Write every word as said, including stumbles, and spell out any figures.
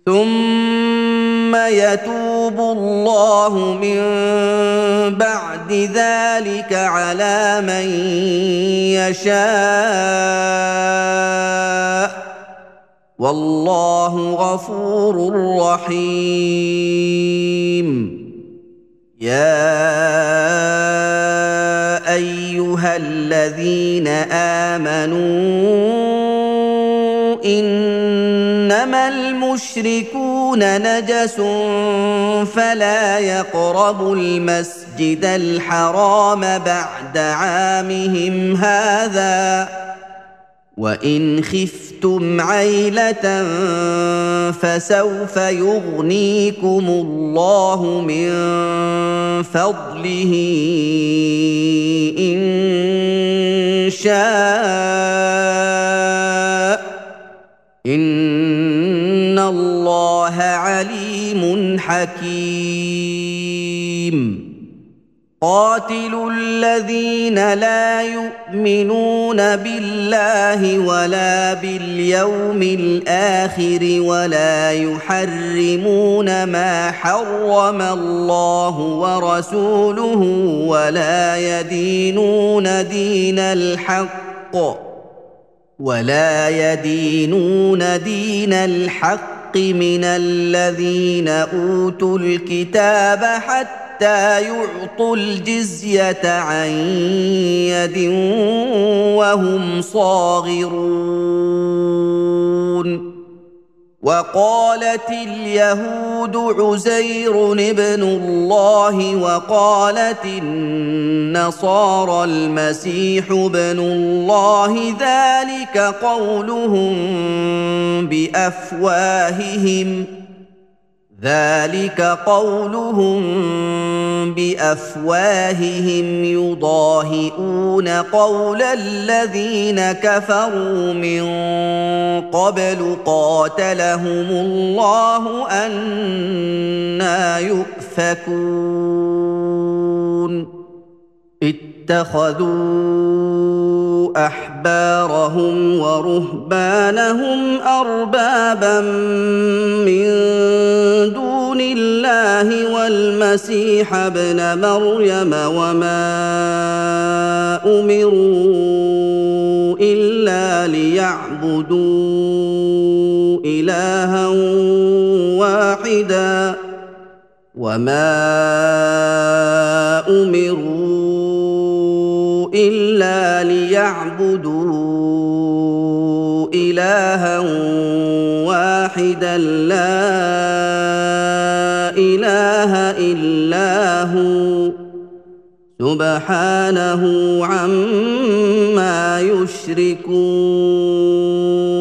ثم يتوب الله من بعد ذلك على من يشاء والله غفور رحيم. يا ايها الذين امنوا انما المشركون نجس فلا يقربوا المسجد الحرام بعد عامهم هذا وان خفتم عيلة فسوف يغنيكم الله من فضله ان شاء ان الله عليم حكيم. قاتلوا الذين لا يؤمنون بالله ولا باليوم الآخر ولا يحرمون ما حرم الله ورسوله ولا يدينون دين الحق ولا يدينون دين الحق من الذين أوتوا الكتاب حتى حتى يعطوا الجزية عن يد وهم صاغرون. وقالت اليهود عزير ابن الله وقالت النصارى المسيح ابن الله ذلك قولهم بأفواههم ذلك قولهم بأفواههم يضاهئون قول الذين كفروا من قبل قاتلهم الله أنى يؤفكون. اتخذوا أحبارهم ورهبانهم أربابا من دون الله والمسيح ابن مريم وما أمروا إلا ليعبدوا إلها واحدا وما أمروا إلا ليعبدوا إلها واحدا لا إله إلا هو سبحانه عما يشركون.